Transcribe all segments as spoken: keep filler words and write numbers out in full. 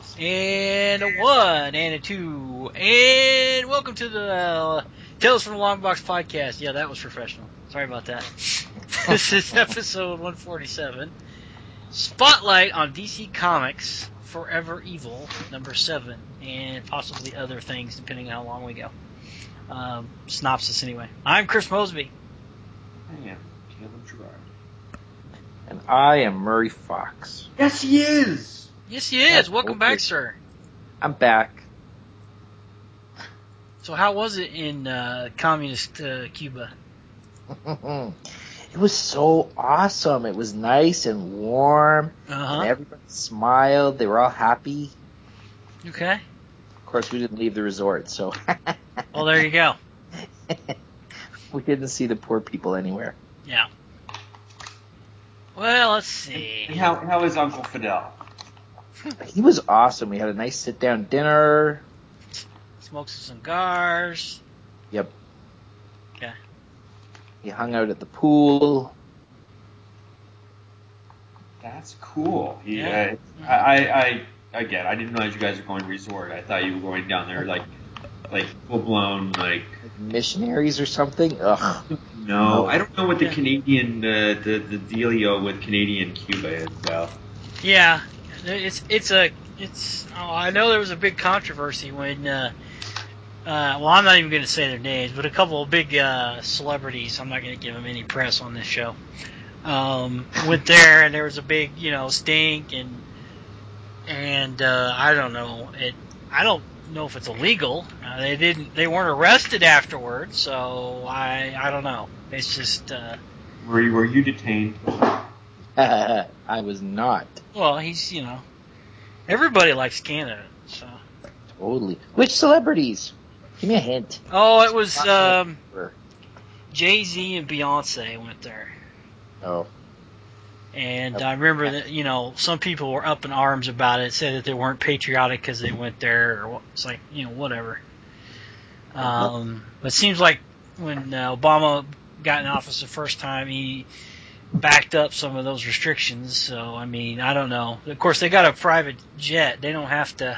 And a one, and a two, and welcome to the uh, Tales from the Long Box podcast. Yeah, that was professional. Sorry about that. This is episode one forty-seven. Spotlight on D C Comics Forever Evil, number seven, and possibly other things depending on how long we go. Um, synopsis anyway. I'm Chris Mosby. I am Caleb Gerard. And I am Murray Fox. Yes, he is! Yes, he is. That's Welcome okay. back, sir. I'm back. So how was it in uh, communist uh, Cuba? It was so awesome. It was nice and warm. Uh-huh. And everybody smiled. They were all happy. Okay. Of course, we didn't leave the resort, so... Well, there you go. We didn't see the poor people anywhere. Yeah. Well, let's see. And how, how is Uncle Fidel? He was awesome. We had a nice sit-down dinner. Smoked some cigars. Yep. Okay. He hung out at the pool. That's cool. He, Yeah. uh, I, I, I, again, I didn't realize you guys were going resort. I thought you were going down there like, like full-blown, like... Like missionaries or something? Ugh. No, I don't know what the Yeah. Canadian, uh, the, the dealio with Canadian Cuba is, though. Yeah. It's it's a it's. Oh, I know there was a big controversy when. Uh, uh, well, I'm not even going to say their names, but a couple of big uh, celebrities. I'm not going to give them any press on this show. Um, went there and there was a big, you know, stink and and uh, I don't know it. I don't know if it's illegal. Uh, they didn't. They weren't arrested afterwards, so I I don't know. It's just. Uh, Were you, were you detained? I was not. well, he's you know. Everybody likes Canada, so. Totally. Which celebrities? Give me a hint. Oh, it was um, Jay-Z and Beyonce went there. Oh. And I remember that, you know, some people were up in arms about it, said that they weren't patriotic because they went there, or it's like, you know, whatever. Um, but it seems like when uh, Obama got in office the first time, he backed up some of those restrictions. So, I mean, I don't know. Of course, they got a private jet. They don't have to,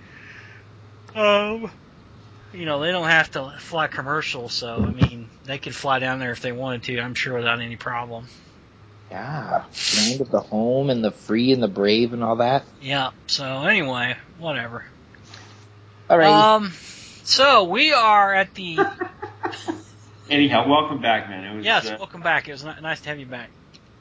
um, you know, they don't have to fly commercial. So, I mean, they could fly down there if they wanted to, I'm sure, without any problem. Yeah. Land of the home and the free and the brave and all that. Yeah. So, anyway, whatever. All right. Um, so, we are at the... Anyhow, welcome back, man. It was, yes, uh, welcome back. It was ni- nice to have you back.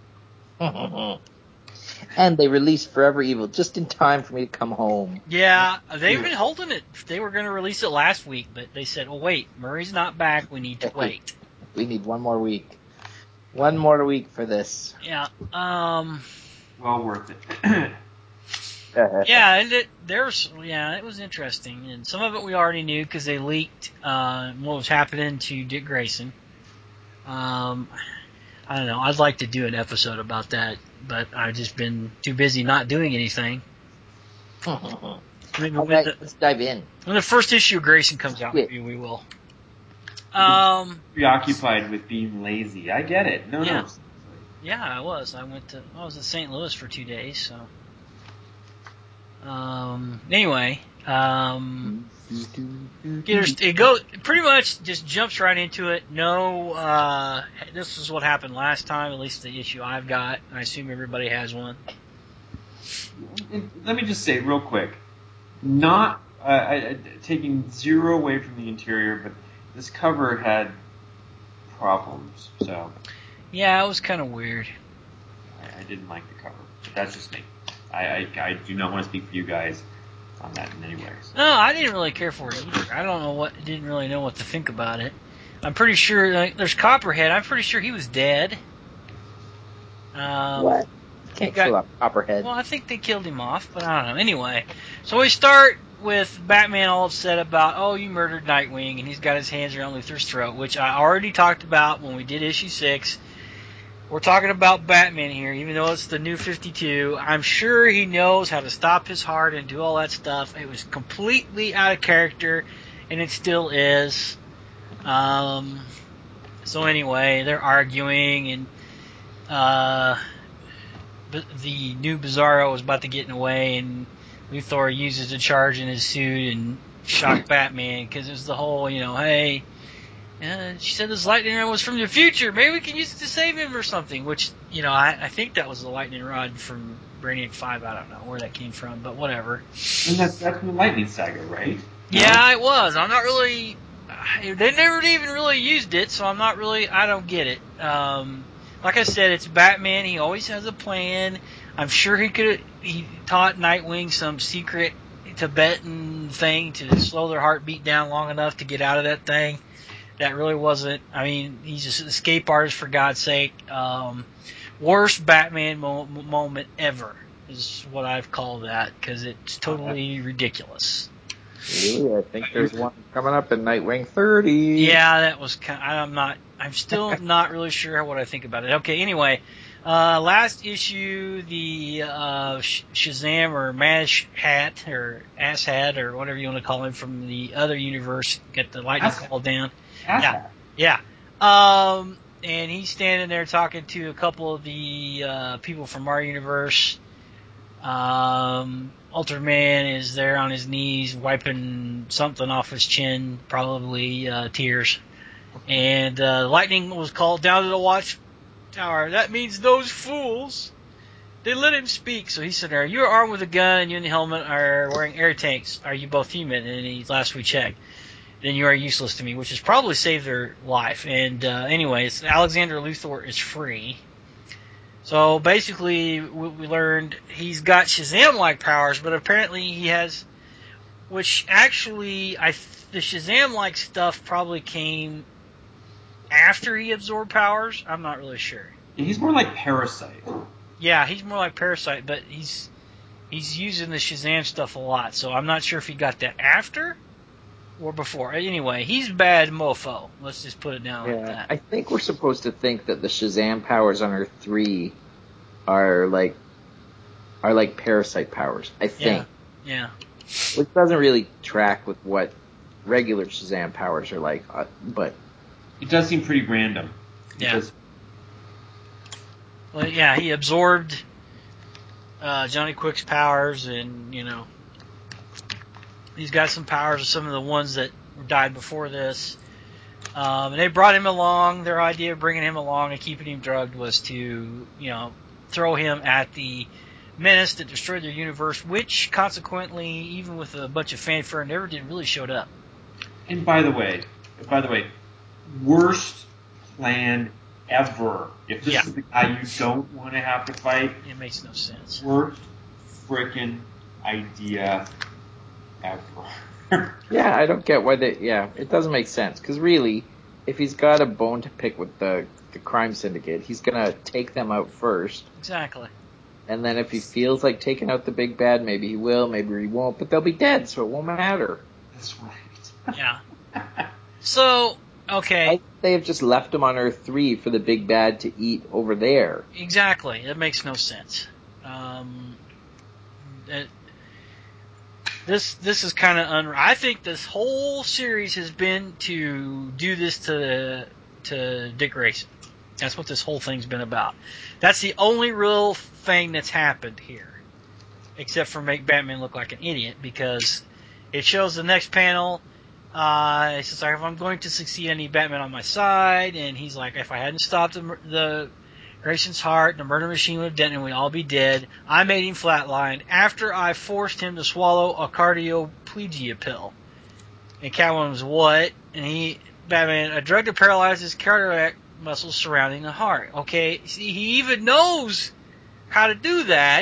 And they released Forever Evil just in time for me to come home. Yeah, they've been holding it. They were going to release it last week, but they said, oh, wait, Murray's not back. We need to wait. We need one more week. One more week for this. Yeah. Um. well worth it. Yeah, and it, there's yeah, it was interesting, and some of it we already knew because they leaked uh, what was happening to Dick Grayson. Um, I don't know. I'd like to do an episode about that, but I've just been too busy not doing anything. Maybe All when right, the, let's dive in. when the first issue of Grayson comes out, maybe we will. Um, Preoccupied with being lazy. I get it. No, Yeah. no. yeah, I was. I went to. I was in Saint Louis for two days, so. Um. Anyway, um. It, it goes pretty much just jumps right into it. No, uh, this is what happened last time. At least the issue I've got. I assume everybody has one. And let me just say real quick, not uh, I, taking zero away from the interior, but this cover had problems, so Yeah, it was kind of weird. I, I didn't like the cover. But that's just me. I, I, I do not want to speak for you guys on that in any way. So. No, I didn't really care for it either. I don't know what. Didn't really know what to think about it. I'm pretty sure like, there's Copperhead. I'm pretty sure he was dead. Um, What? Can't got- kill up Copperhead. Well, I think they killed him off, but I don't know. Anyway, so we start with Batman all upset about, oh, you murdered Nightwing, and he's got his hands around Luthor's throat, which I already talked about when we did issue six. We're talking about Batman here, even though it's the new fifty-two. I'm sure he knows how to stop his heart and do all that stuff. It was completely out of character, and it still is. Um, so anyway, they're arguing, and uh, the new Bizarro is about to get in the way, and Luthor uses the charge in his suit and shock Batman because it was the whole, you know, hey, uh, she said this lightning rod was from the future. Maybe we can use it to save him or something. Which, you know, I, I think that was the lightning rod from Brainiac five. I don't know where that came from, but whatever. And that's that's from the Lightning Saga, right? Yeah, No? it was. I'm not really. They never even really used it, so I'm not really. I don't get it. Um, like I said, it's Batman. He always has a plan. I'm sure he could. He taught Nightwing some secret Tibetan thing to slow their heartbeat down long enough to get out of that thing. That really wasn't. I mean, he's just an escape artist for God's sake. Um, worst Batman mo- moment ever is what I've called that because it's totally ridiculous. Really? I think there's one coming up in Nightwing thirty. Yeah, that was kind of, I'm not, I'm still not really sure what I think about it. Okay, anyway, uh, last issue, the, uh, Shazam or Mash Hat or Ass Hat or whatever you want to call him from the other universe, get the lightning Ass- call down. Ass Yeah. hat. Yeah. Um, and he's standing there talking to a couple of the, uh, people from our universe. Um, Ultraman is there on his knees wiping something off his chin, probably uh, tears. And uh, lightning was called down to the watchtower. That means those fools, they let him speak. So he said, "Are you armed with a gun and you in the helmet are wearing air tanks? Are you both human?" And he, last we checked, then you are useless to me, which has probably saved their life. And uh, anyways, Alexander Luthor is free. So basically, we learned he's got Shazam-like powers, but apparently he has, which actually, I the Shazam-like stuff probably came after he absorbed powers. I'm not really sure. Yeah, he's more like Parasite. Yeah, he's more like Parasite, but he's he's using the Shazam stuff a lot, so I'm not sure if he got that after or before. Anyway, he's bad mofo. Let's just put it down Yeah, like that. I think we're supposed to think that the Shazam powers on Earth three are like are like Parasite powers. I think. Yeah. Which doesn't really track with what regular Shazam powers are like, uh, but It does seem pretty random. Yeah. Because Well, yeah, he absorbed uh, Johnny Quick's powers, and you know, he's got some powers of some of the ones that died before this. Um, and they brought him along. Their idea of bringing him along and keeping him drugged was to, you know, throw him at the menace that destroyed their universe, which consequently, even with a bunch of fanfare, never did really showed up. And by the way, by the way, worst plan ever. If this Yeah. is the guy you don't want to have to fight, It makes no sense. worst freaking idea ever. yeah, I don't get why they. Yeah, it doesn't make sense because really, if he's got a bone to pick with the the crime syndicate, he's gonna take them out first. Exactly. And then if he feels like taking out the big bad, maybe he will, maybe he won't, but they'll be dead, so it won't matter. That's right. Yeah. So, okay. Why they have just left him on Earth three for the big bad to eat over there? Exactly. It makes no sense. Um, it, this this is kind of un. I think this whole series has been to do this to to Dick Grayson. That's what this whole thing's been about. That's the only real thing that's happened here, except for make Batman look like an idiot, because it shows the next panel. Uh, it says, if I'm going to succeed, I need Batman on my side. And he's like, if I hadn't stopped the, the Grayson's heart, the murder machine would have done, and we'd all be dead. I made him flatline after I forced him to swallow a cardioplegia pill. And Catwoman was, what? And he, Batman, a drug to paralyze his cardiac muscles surrounding the heart. Okay, see, he even knows how to do that.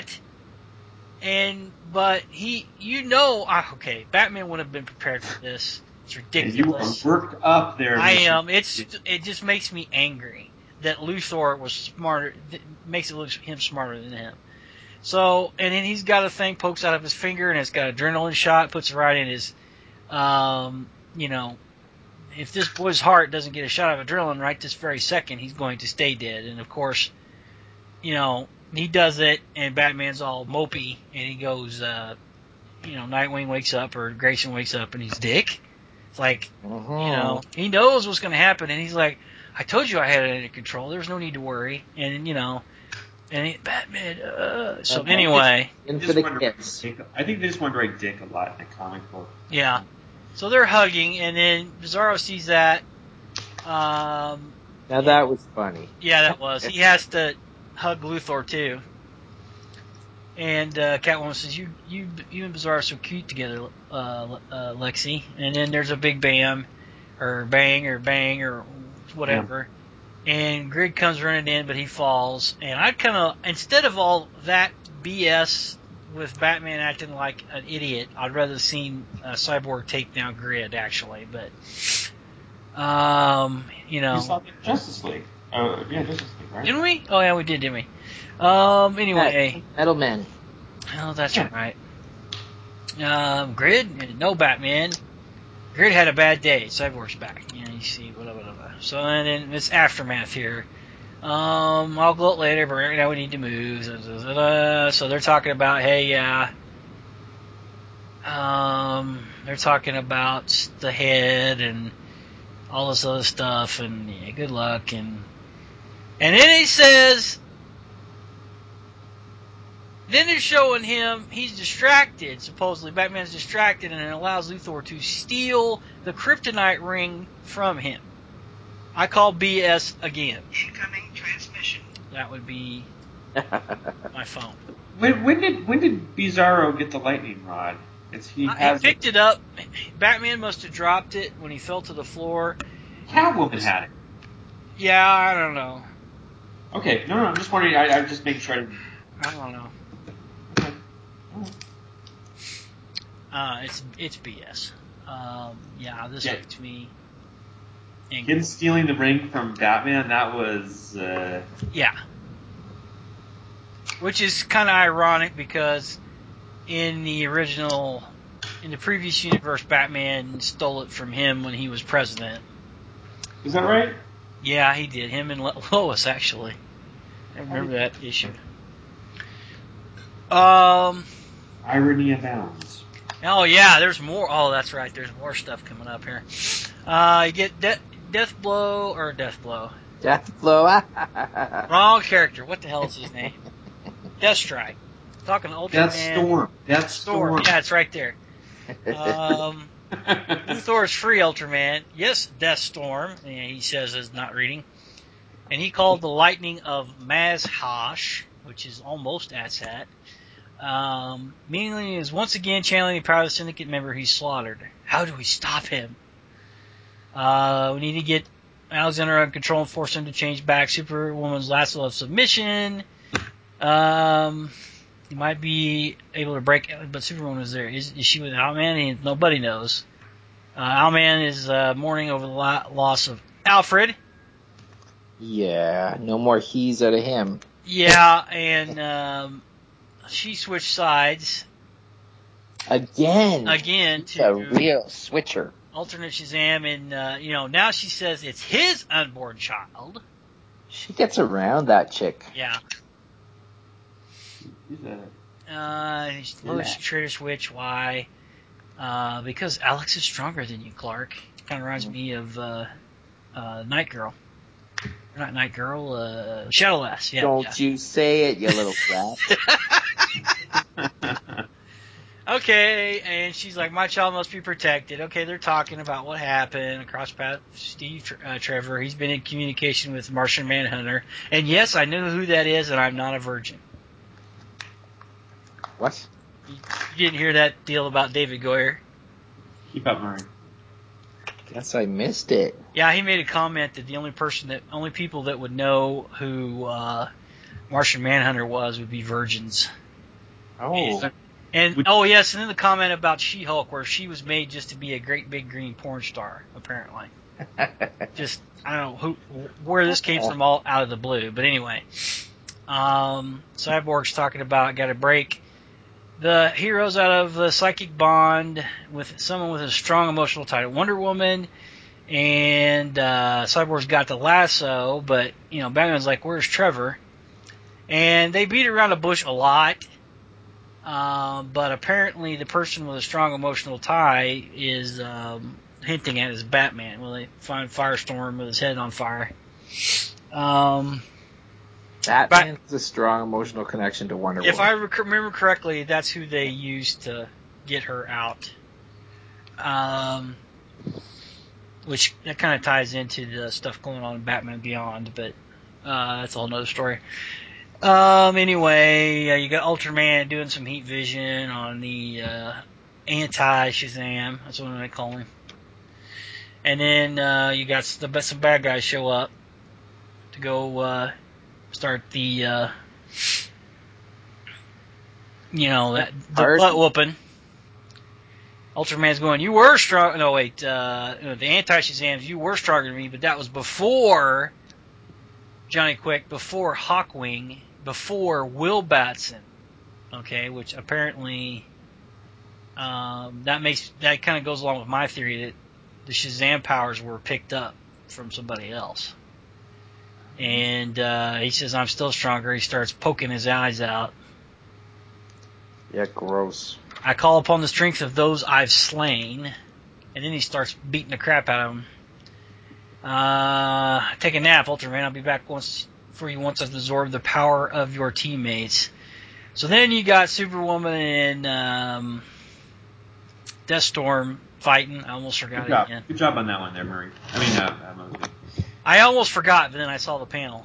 And, but he, you know, ah, okay, Batman would have been prepared for this. It's ridiculous. And you are worked up there. I am. It's it just makes me angry that Luthor was smarter. That makes it look him smarter than him. So, and then he's got a thing pokes out of his finger, and it's got adrenaline shot, puts it right in his, um, you know, if this boy's heart doesn't get a shot of adrenaline right this very second, he's going to stay dead. And of course, you know, he does it, and Batman's all mopey, and he goes, uh, you know, Nightwing wakes up, or Grayson wakes up, and he's Dick. It's like, Mm-hmm. you know, he knows what's going to happen, and he's like, I told you I had it under control. There's no need to worry. And, you know, And he, Batman. Uh, so Okay. anyway, In They for just the wanted to write kids. Dick- I think they just wanted to write Dick a lot in the comic book. yeah. So they're hugging, and then Bizarro sees that. Um, Now that was funny. yeah, that was. He has to hug Luthor too. And uh, Catwoman says, "You, you, you and Bizarro are so cute together, uh, uh, Lexi." And then there's a big bam, or bang, or bang, or whatever. And Grid comes running in, but he falls. And I'd kind of, instead of all that B S with Batman acting like an idiot, I'd rather have seen uh, Cyborg take down Grid, actually. But, um, you know. You saw the Justice League. Uh, yeah, Justice League, right? Didn't we? Oh, yeah, we did, didn't we? Um, anyway. Metal Men. Oh, that's Yeah. right. Um, Grid, no Batman. Grid had a bad day. Cyborg's back. You know, you see, blah, blah, blah, blah. So, and then it's Aftermath here. Um, I'll gloat later, but right now we need to move. So they're talking about, hey, yeah. Um, they're talking about the head and all this other stuff, and yeah, good luck. And and then he says, then they're showing him, he's distracted, supposedly. Batman's distracted, and it allows Luthor to steal the kryptonite ring from him. I call B S again. Incoming transmission. That would be my phone. When, when did when did Bizarro get the lightning rod? It's he Uh, has he picked it up. Batman must have dropped it when he fell to the floor. Catwoman had it. Yeah, I don't know. Okay, no, no, I'm just wondering. I, I'm just making sure. I didn't... I don't know. Okay. Uh, it's it's B S. Um, yeah, this Yeah. makes me Him angry. stealing the ring from Batman, that was. Uh... Yeah. Which is kind of ironic because in the original, in the previous universe, Batman stole it from him when he was president. Is that right? Yeah, he did. Him and Lo- Lois, actually. I remember that issue. Um. Irony abounds. Oh yeah, there's more. Oh, that's right. There's more stuff coming up here. Uh, you get de- Death Blow or Death Blow. Death Blow. Wrong character. What the hell is his name? Deathstrike. Talking to Ultraman. Death Storm. Death Storm. Yeah, it's right there. Um, Luthor is free, Ultraman. Yes, Deathstorm. And he says is not reading. And he called the lightning of Mazhosh, which is almost Asshat. Um, meaning he is once again channeling the power of the Syndicate member he's slaughtered. How do we stop him? Uh, we need to get Alexander under control and force him to change back Superwoman's lasso of submission. Um, he might be able to break, but Superwoman is there. Is, is she with Owlman? Nobody knows. Uh, Owlman is uh, mourning over the la- loss of Alfred. Yeah, no more he's out of him. Yeah, and um, she switched sides Again. again She's to a real switcher. alternate Shazam, and uh, you know now she says it's his unborn child. She gets around that chick. Yeah. He's a... Uh, Lois Trader Switch. Why? Uh, because Alex is stronger than you, Clark. Kind of reminds me of uh, uh, Night Girl. Not Night Girl. Uh, Shadowlass. Yeah. Don't yeah. you say it, you little brat. Okay, and she's like, my child must be protected. Okay, they're talking about what happened. Across path, Steve uh, Trevor. He's been in communication with Martian Manhunter. And yes, I know who that is, and I'm not a virgin. What? You, you didn't hear that deal about David Goyer? Keep up, Murray. Guess I missed it. Yeah, he made a comment that the only person that, only people that would know who uh, Martian Manhunter was would be virgins. Oh. And oh yes, and then the comment about She-Hulk, where she was made just to be a great big green porn star, apparently. Just I don't know who, where this came from, all out of the blue. But anyway, um, Cyborg's talking about got to break the heroes out of the psychic bond with someone with a strong emotional tie to Wonder Woman. And uh, Cyborg's got the lasso, but you know Batman's like, "Where's Trevor?" And they beat around the bush a lot. Um, but apparently the person with a strong emotional tie is um, hinting at his Batman. Well, they find Firestorm with his head on fire. Um, Batman has a strong emotional connection to Wonder If Woman. I rec- remember correctly, that's who they used to get her out. Um, which that kind of ties into the stuff going on in Batman Beyond, but uh, that's a whole nother story. Um, anyway, uh, you got Ultraman doing some heat vision on the uh, anti-Shazam. That's what I call him. And then uh, you got some, some bad guys show up to go uh, start the, uh, you know, that the butt whooping. Ultraman's going, you were strong. No, wait, uh, the anti-Shazams, you were stronger than me, but that was before Johnny Quick, before Hawkwing, before Will Batson. Okay, which apparently um, that makes that kind of goes along with my theory that the Shazam powers were picked up from somebody else. And uh, he says, I'm still stronger. He starts poking his eyes out. Yeah, gross. I call upon the strength of those I've slain. And then he starts beating the crap out of him. Uh, take a nap, Ultraman. I'll be back once for you once I've absorbed the power of your teammates. So then you got Superwoman and um, Deathstorm fighting. I almost forgot Good job. it again. Good job on that one there, Murray. I mean, uh, uh, Mosby. I almost forgot, but then I saw the panel.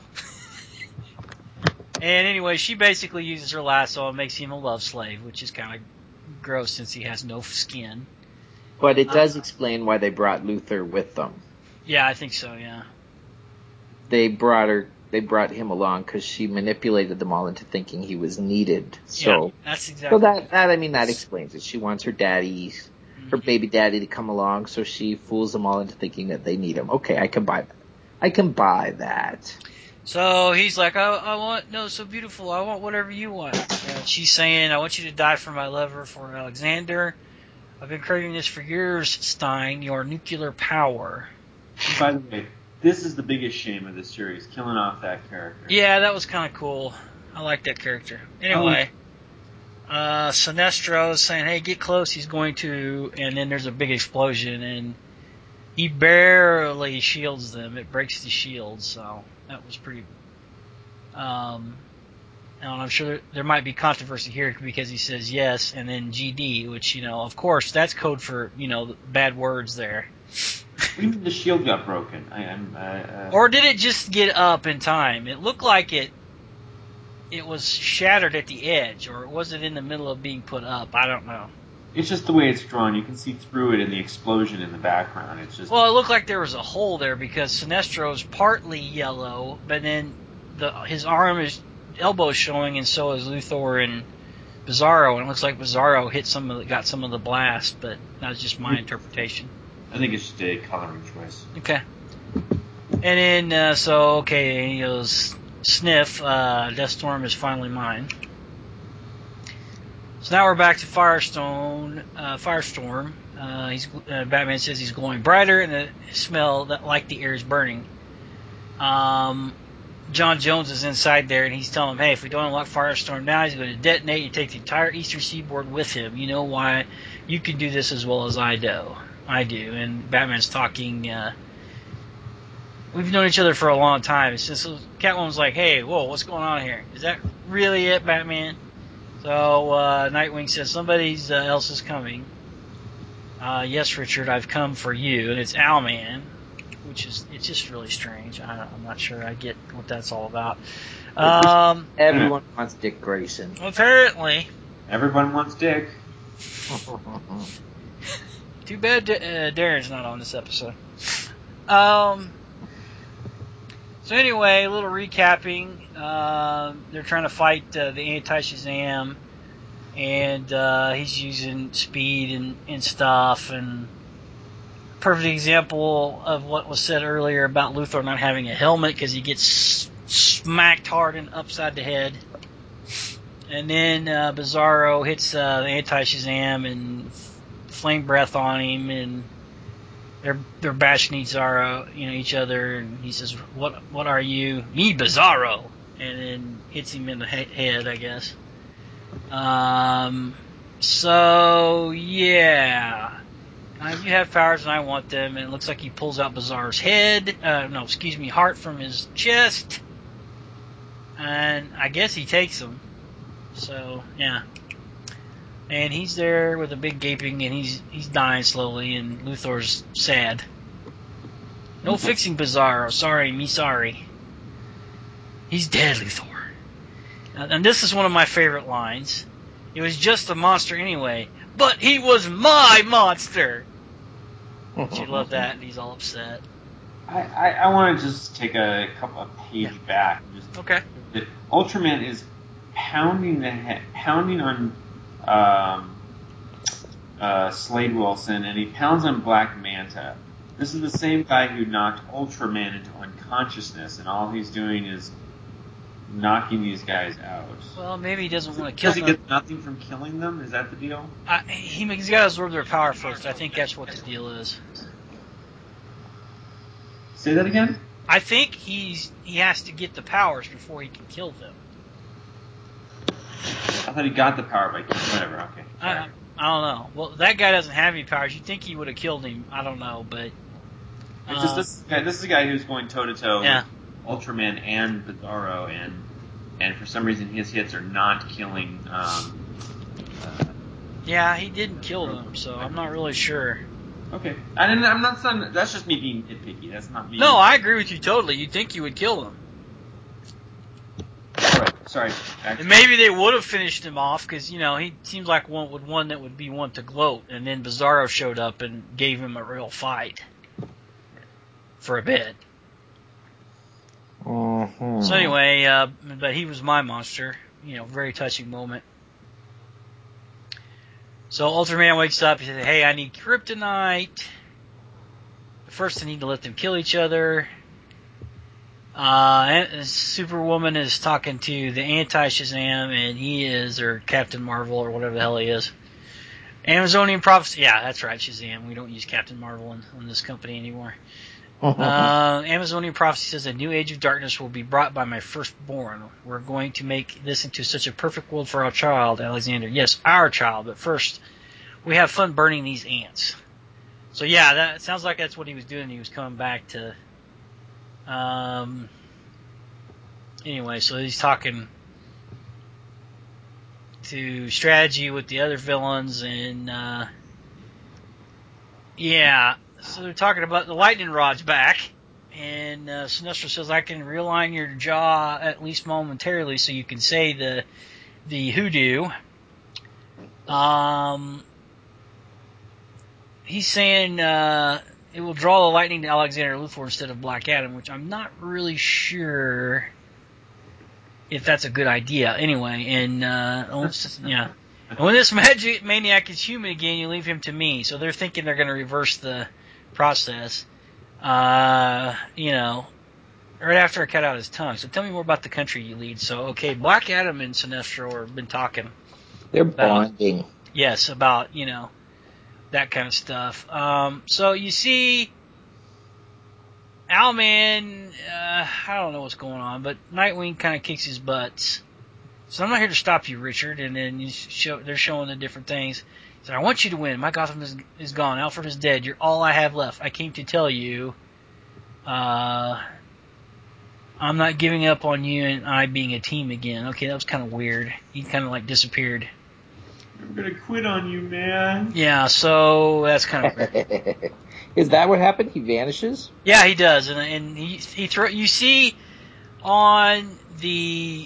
And anyway, she basically uses her lasso and makes him a love slave, which is kind of gross since he has no skin. But it does explain why they brought Luthor with them. Yeah, I think so, yeah. They brought her, they brought him along because she manipulated them all into thinking he was needed. So, yeah, that's exactly. So that, that, I mean, that explains it. She wants her daddy, mm-hmm. her baby daddy to come along, so she fools them all into thinking that they need him. Okay, I can buy that. I can buy that. So he's like, I, I want, no, so beautiful, I want whatever you want. And she's saying, I want you to die for my lover, for Alexander. I've been craving this for years, Stein, your nuclear power. By the way, this is the biggest shame of this series, killing off that character. Yeah, that was kind of cool. I like that character. Anyway, oh. uh, Sinestro is saying, hey, get close, he's going to, and then there's a big explosion, and he barely shields them. It breaks the shield, so that was pretty... Um, and I'm sure there, there might be controversy here because he says yes, and then G D, which, you know, of course, that's code for, you know, bad words there. Even the shield got broken. I, I'm, uh, uh... Or did it just get up in time? It looked like it it was shattered at the edge, or was it in the middle of being put up? I don't know. It's just the way it's drawn. You can see through it in the explosion in the background. It's just well, it looked like there was a hole there because Sinestro's partly yellow, but then the his arm is elbow is showing, and so is Luthor and Bizarro, and it looks like Bizarro hit some of the, got some of the blast, but that was just my interpretation. I think it's just a coloring choice. Okay. And then uh, so okay, he goes sniff. Uh, Deathstorm is finally mine. So now we're back to Firestone, uh, Firestorm. Uh, he's, uh, Batman says he's glowing brighter, and the smell that like the air is burning. Um, John Jones is inside there, and he's telling him, hey, if we don't unlock Firestorm now, he's going to detonate and take the entire eastern seaboard with him. You know why? You can do this as well as I do. I do. And Batman's talking, uh, we've known each other for a long time. Since Catwoman's like, hey, whoa, what's going on here? Is that really it, Batman? So uh, Nightwing says, somebody uh, else is coming. Uh, yes, Richard, I've come for you. And it's Owlman, which is, it's just really strange. I, I'm not sure I get what that's all about. Um, Everyone wants Dick Grayson. Apparently. Everyone wants Dick. Too bad uh, Darren's not on this episode. Um... So anyway, a little recapping. Um, they're trying to fight uh, the anti-Shazam, and uh, he's using speed and, and stuff. And perfect example of what was said earlier about Luthor not having a helmet because he gets smacked hard and upside the head. And then uh, Bizarro hits uh, the anti-Shazam and flame breath on him, and They're they're bashing each other, you know, each other, and he says, "What what are you? Me, Bizarro," and then hits him in the he- head, I guess. Um. So yeah, uh, you have powers, and I want them. And it looks like he pulls out Bizarro's head. Uh, no, excuse me, heart from his chest. and I guess he takes him. So yeah, and he's there with a big gaping, and he's he's dying slowly, and Luthor's sad. No fixing Bizarro. Sorry, me sorry. He's dead, Luthor. And this is one of my favorite lines. It was just a monster anyway, but he was my monster. Don't you love that? And he's all upset. I, I, I want to just take a couple of page Yeah. back. And just, Okay. The Ultraman is pounding the head, pounding on um, uh, Slade Wilson, and he pounds on Black Manta. This is the same guy who knocked Ultraman into unconsciousness, and all he's doing is knocking these guys out. Well, maybe he doesn't want to kill Because he them. gets nothing from killing them? Is that the deal? I, he, he's got to absorb their power first. I think that's what the deal is. Say that again? I think he's he has to get the powers before he can kill them. I thought he got the power by killing. Whatever, okay. I, I don't know. Well, that guy doesn't have any powers. You'd think he would have killed him. I don't know, but... It's just this guy, this is a guy who's going toe-to-toe Yeah. with Ultraman and Bizarro, and and for some reason his hits are not killing... Um, uh, Yeah, he didn't kill them, so I'm not really sure. okay. I didn't, I'm not saying... That's just me being nitpicky. That's not me... No, I agree with you totally. You'd think you would kill them. Right. Sorry. Back And maybe they would have finished him off, because, you know, he seems like one would one that would be one to gloat, and then Bizarro showed up and gave him a real fight. For a bit. Mm-hmm. So anyway, uh, but he was my monster. You know, very touching moment. So Ultraman wakes up. He says, "Hey, I need kryptonite. First, I need to let them kill each other." Uh, and Superwoman is talking to the anti-Shazam, and he is, or Captain Marvel, or whatever the hell he is. Amazonian Prophecy. Yeah, that's right, Shazam. We don't use Captain Marvel in, in this company anymore. Uh, Amazonian Prophecy says a new age of darkness will be brought by my firstborn. We're going to make this into such a perfect world for our child, Alexander. Yes, our child, but first, we have fun burning these ants. So yeah, that sounds like that's what he was doing. He was coming back to, um, anyway, so he's talking to strategy with the other villains, and, uh, yeah, so they're talking about the lightning rod's back, and uh, Sinestro says, I can realign your jaw at least momentarily so you can say the the hoodoo. Um, he's saying uh, it will draw the lightning to Alexander Luthor instead of Black Adam, which I'm not really sure if that's a good idea. Anyway, and uh, yeah. And when this magic maniac is human again, you leave him to me. So they're thinking they're going to reverse the process. Uh, you know, right after I cut out his tongue. So tell me more about the country you lead. So, okay, Black Adam and Sinestro have been talking. They're about, bonding. Yes, about, you know, that kind of stuff. Um, so you see, Owlman, uh, I don't know what's going on, but Nightwing kind of kicks his butts. So I'm not here to stop you, Richard. And then you show, they're showing the different things. He said, I want you to win. My Gotham is, is gone. Alfred is dead. You're all I have left. I came to tell you, uh, I'm not giving up on you and I being a team again. Okay, that was kind of weird. He kind of like disappeared. I'm gonna quit on you, man. Yeah, so that's kind of weird. Is that what happened? He vanishes? Yeah, he does, and and he he throw. You see on the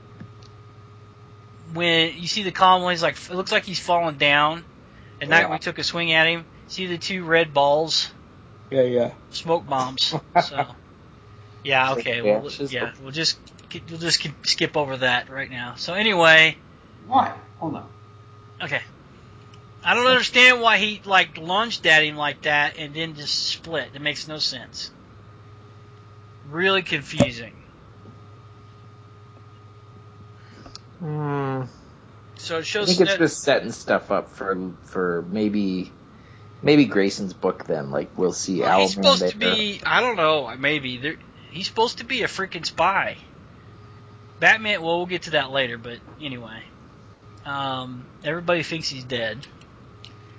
when you see the column when he's like, it looks like he's falling down. And Yeah. Nightwing took a swing at him. See the two red balls? Yeah, yeah. Smoke bombs. So, yeah, okay. Yeah, We'll, she's- yeah, we'll just we'll just skip over that right now. So anyway, Why? Hold on. okay. I don't understand why he like lunged at him like that and then just split. It makes no sense. Really confusing. Hmm. So it I shows think it's that just setting stuff up for for maybe maybe Grayson's book. Then, like we'll see well, he's Owlman supposed there. to be. I don't know. Maybe there, he's supposed to be a freaking spy. Batman. Well, we'll get to that later. But anyway, um, everybody thinks he's dead.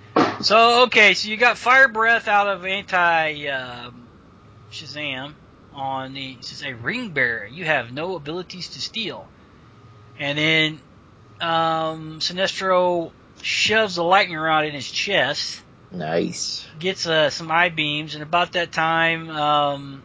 So okay, so you got fire breath out of anti um, Shazam. on the, it says, a ring bearer. You have no abilities to steal. And then um, Sinestro shoves a lightning rod in his chest. Nice. Gets uh, some eye beams, and about that time, um,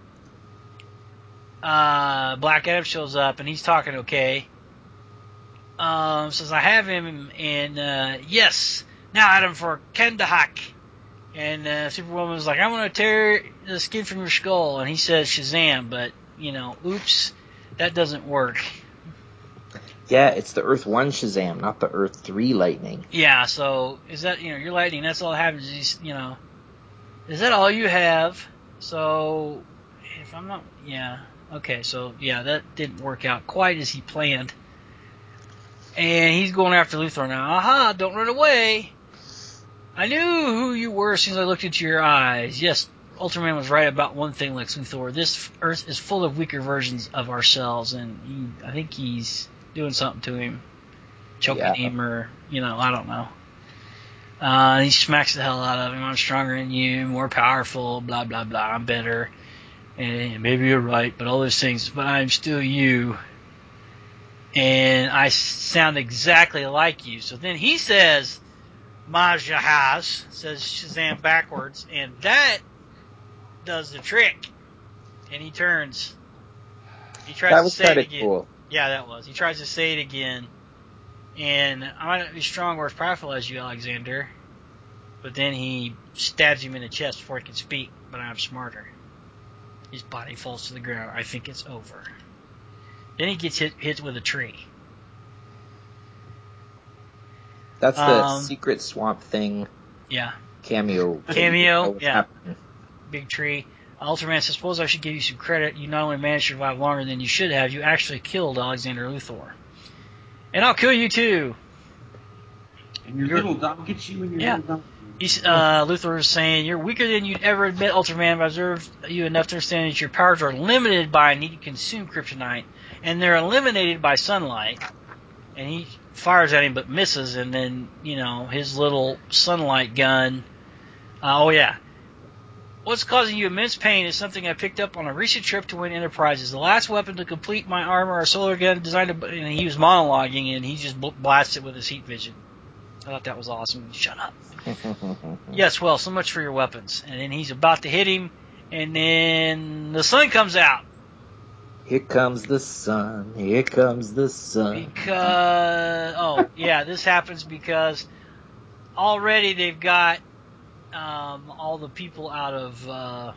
uh, Black Adam shows up, and he's talking okay. Um, says, I have him, and uh, yes, now Adam for Kandahak. And uh, Superwoman's like, I'm going to tear the skin from your skull. And he says Shazam, but, you know, oops, that doesn't work. Yeah, it's the Earth one Shazam, not the Earth three Lightning. Yeah, so is that, you know, your lightning, that's all that happens is, you know, is that all you have? So, if I'm not, yeah, okay, so, yeah, that didn't work out quite as he planned. And he's going after Luthor now. Aha, don't run away. I knew who you were as soon as I looked into your eyes. Yes, Ultraman was right about one thing, Lex Luthor. This Earth is full of weaker versions of ourselves, and he, I think he's doing something to him. Choking Yeah. him, or, you know, I don't know. Uh, he smacks the hell out of him. I'm stronger than you, more powerful, blah, blah, blah. I'm better. And maybe you're right, but all those things, but I'm still you. And I sound exactly like you. So then he says, Majahaz, says Shazam backwards, and that does the trick. And he turns. He tries That to was say it kind of again. cool. Yeah, that was. He tries to say it again. And I might not be strong or as powerful as you, Alexander. But then he stabs him in the chest before he can speak. But I'm smarter. His body falls to the ground. I think it's over. Then he gets hit, hit with a tree. That's the Um, secret Swamp Thing Yeah. cameo. Cameo, What yeah. happened. Big tree. Ultraman says, suppose I should give you some credit. You not only managed to survive longer than you should have, you actually killed Alexander Luthor. And I'll kill you too. And your You're- little dog gets you and your Yeah. little dog. He's, uh, Luthor is saying, you're weaker than you'd ever admit, Ultraman. I've observed you enough to understand that your powers are limited by a need to consume kryptonite, and they're eliminated by sunlight. And he fires at him but misses, and then, you know, his little sunlight gun. Uh, oh, yeah. What's causing you immense pain is something I picked up on a recent trip to Wayne Enterprises. The last weapon to complete my armor, a solar gun designed to... And he was monologuing, and he just blasted with his heat vision. I thought that was awesome. Shut up. Yes, well, so much for your weapons. And then he's about to hit him, and then the sun comes out. Here comes the sun. Here comes the sun. Because... Oh, yeah, this happens because already they've got um, all the people out of... Uh,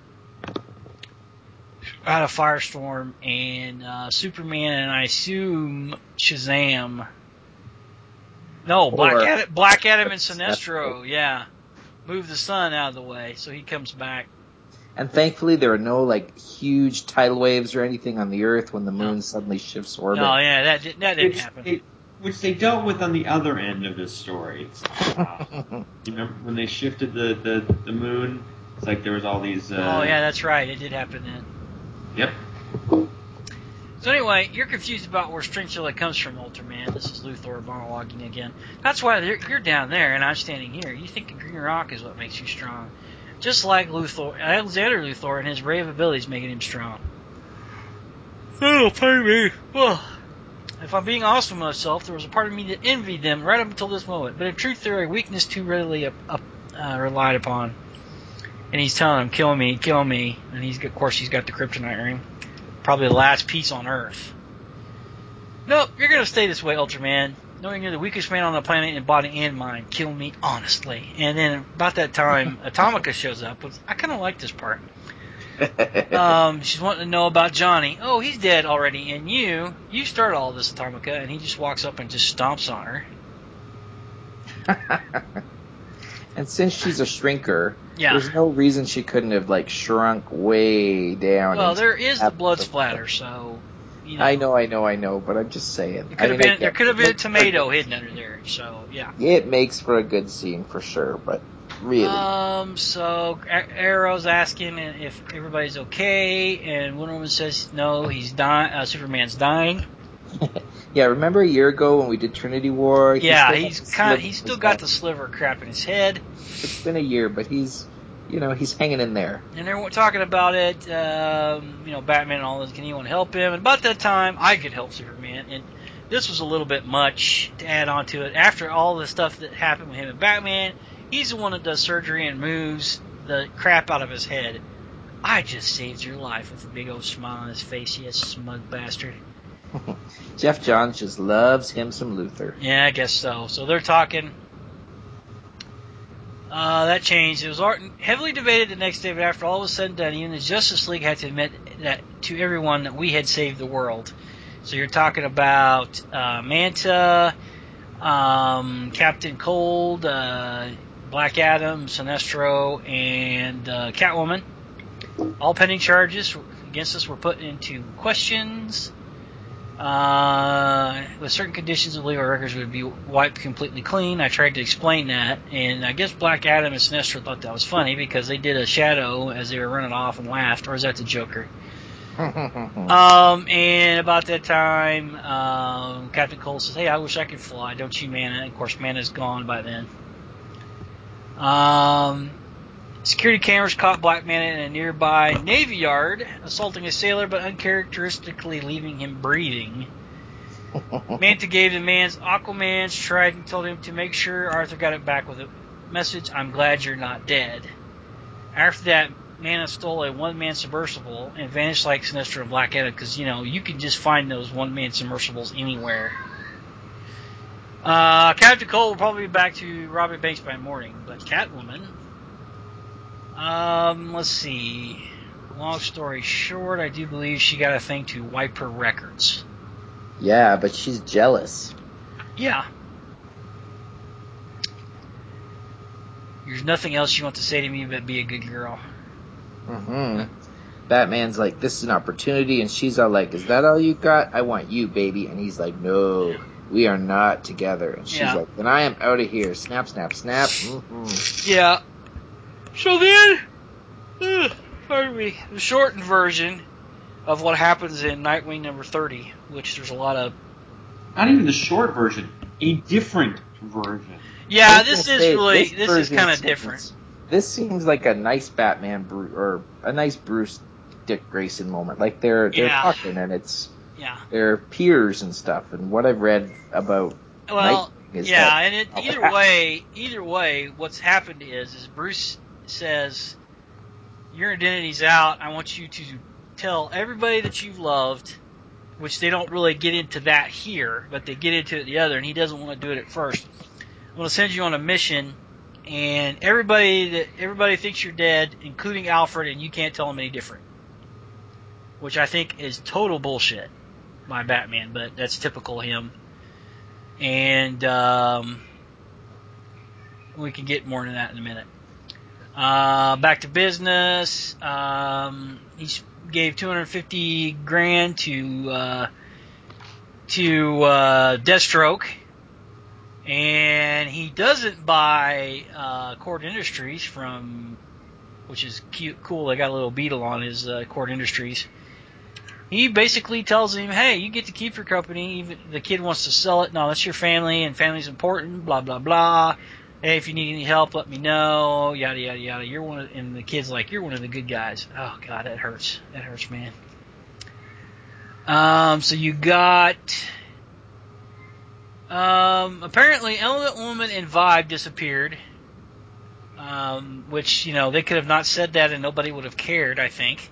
out of Firestorm, and uh, Superman, and I assume Shazam. No, Black Or- Adam, Black Adam and Sinestro, yeah. Move the sun out of the way, so he comes back. And thankfully, there are no like huge tidal waves or anything on the Earth when the moon No. suddenly shifts orbit. No, yeah, that, did, that didn't Which happen. they, which they dealt with on the other end of this story. Uh, you remember when they shifted the, the, the moon? It's like there was all these... Uh, Oh, yeah, that's right. It did happen then. Yep. So anyway, you're confused about where Stringkiller comes from, Ultraman. This is Luthor monologuing again. That's why you're, you're down there and I'm standing here. You think the Green Rock is what makes you strong. Just like Luthor, Alexander Luthor and his ray of abilities making him strong. Oh, pardon me. Well, if I'm being honest with myself, there was a part of me that envied them right up until this moment. But in truth, they're a weakness too readily up, up, uh, relied upon. And he's telling him, kill me, kill me. And he's, of course, he's got the kryptonite ring. Probably the last piece on Earth. Nope, you're gonna stay this way, Ultraman. Knowing you're the weakest man on the planet in body and mind. Kill me honestly. And then about that time, Atomica shows up. With, I kind of like this part. Um, she's wanting to know about Johnny. Oh, he's dead already. And you, you started all this, Atomica. And he just walks up and just stomps on her. And since she's a shrinker, Yeah. there's no reason she couldn't have like shrunk way down. Well, into there is the blood of- splatter, so you know. I know, I know, I know, but I'm just saying. There I could have mean, been I there get- could have it been a makes for tomato good- hidden under there. So yeah. It makes for a good scene for sure, but really, Um. So A- Arrow's asking if everybody's okay, and Wonder Woman says no. He's dying. Uh, Superman's dying. yeah. Remember a year ago when we did Trinity War? He Yeah, still got he's the kind. sliver He's in still his got head. the sliver crap in his head. It's been a year, but he's you know, he's hanging in there. And they're talking about it, um, you know, Batman and all this. Can anyone help him? And about that time, I could help Superman. And this was a little bit much to add on to it. After all the stuff that happened with him and Batman, he's the one that does surgery and moves the crap out of his head. I just saved your life with a big old smile on his face, you smug bastard. Jeff Johns just loves him some Luthor. Yeah, I guess so. So they're talking. Uh, that changed. It was heavily debated the next day, but after all was said and done, even the Justice League had to admit that to everyone that we had saved the world. So you're talking about uh, Manta, um, Captain Cold, uh, Black Adam, Sinestro, and uh, Catwoman. All pending charges against us were put into questions. Uh, with certain conditions, the legal records would be wiped completely clean. I tried to explain that, and I guess Black Adam and Sinestro thought that was funny because they did a shadow as they were running off and laughed. Or is that the Joker? um, and about that time, um, Captain Cold says, "Hey, I wish I could fly. Don't you, Mana?" And of course, Mana's gone by then. Um. Security cameras caught Black Manta in a nearby Navy Yard, assaulting a sailor but uncharacteristically leaving him breathing. Manta gave the man's Aquaman's trident and told him to make sure Arthur got it back with a message, "I'm glad you're not dead." After that, Manta stole a one-man submersible and vanished like Sinestro and Black Adam because, you know, you can just find those one-man submersibles anywhere. Uh, Captain Cold will probably be back to Robin Banks by morning, but Catwoman... Um, let's see. Long story short, I do believe she got a thing to wipe her records. Yeah, but she's jealous. Yeah. There's nothing else you want to say to me but be a good girl. Mm-hmm. Batman's like, this is an opportunity, and she's all like, is that all you got? I want you, baby. And he's like, no, we are not together. And she's yeah. like, then I am out of here. Snap, snap, snap. Mm-hmm. Yeah. So then, uh, pardon me, the shortened version of what happens in Nightwing number thirty, which there's a lot of... Not even the short version, a different version. Yeah, this is say, really, this, this is kind of different. This seems like a nice Batman, or a nice Bruce Dick Grayson moment. Like they're they're yeah. talking, and it's yeah. they're peers and stuff. And what I've read about well, Nightwing is yeah, that, and it, oh, either way, either way, what's happened is, is Bruce says, your identity's out. I want you to tell everybody that you've loved, which they don't really get into that here, but they get into it the other, and he doesn't want to do it at first. I'm going to send you on a mission, and everybody that everybody thinks you're dead, including Alfred, and you can't tell them any different. Which I think is total bullshit by Batman, but that's typical him. And um, we can get more into that in a minute. Uh, back to business. Um, he gave two hundred fifty grand to uh, to uh, Deathstroke, and he doesn't buy uh, Cord Industries from, which is cute, cool. They got a little beetle on his uh, Cord Industries. He basically tells him, "Hey, you get to keep your company. Even the kid wants to sell it. No, that's your family, and family's important. Blah blah blah. Hey, if you need any help, let me know. Yada yada yada. You're one of," and the kid's like, "You're one of the good guys." Oh God, that hurts. That hurts, man. Um, so you got, um, apparently Element Woman and Vibe disappeared. Um, which, you know, they could have not said that and nobody would have cared, I think.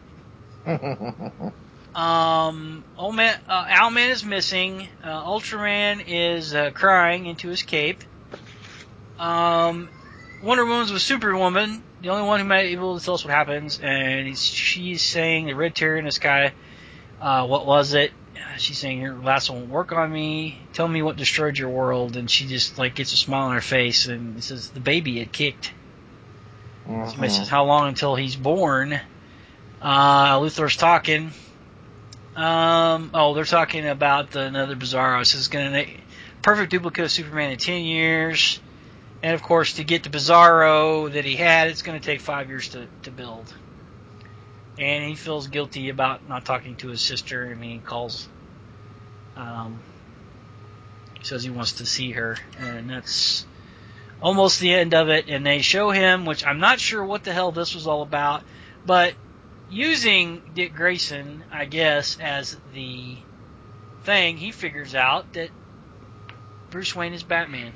Um, Old Man, uh, Owlman is missing. Uh, Ultraman is uh, crying into his cape. Um, Wonder Woman's with Superwoman, the only one who might be able to tell us what happens, and he's, she's saying the red tear in the sky. Uh, what was it? She's saying your last one won't work on me. Tell me what destroyed your world, and she just like gets a smile on her face, and it says the baby had kicked. Mm-hmm. Somebody says how long until he's born? Uh, Luthor's talking. Um, oh, they're talking about the, another Bizarro. So it's going to make perfect duplicate of Superman in ten years. And, of course, to get the Bizarro that he had, it's going to take five years to, to build. And he feels guilty about not talking to his sister. I mean, he calls, um, says he wants to see her. And that's almost the end of it, and they show him, which I'm not sure what the hell this was all about, but using Dick Grayson, I guess, as the thing, he figures out that Bruce Wayne is Batman.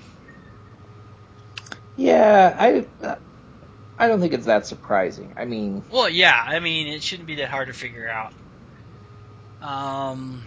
Yeah, I I don't think it's that surprising. I mean, well, yeah, I mean, it shouldn't be that hard to figure out. Um.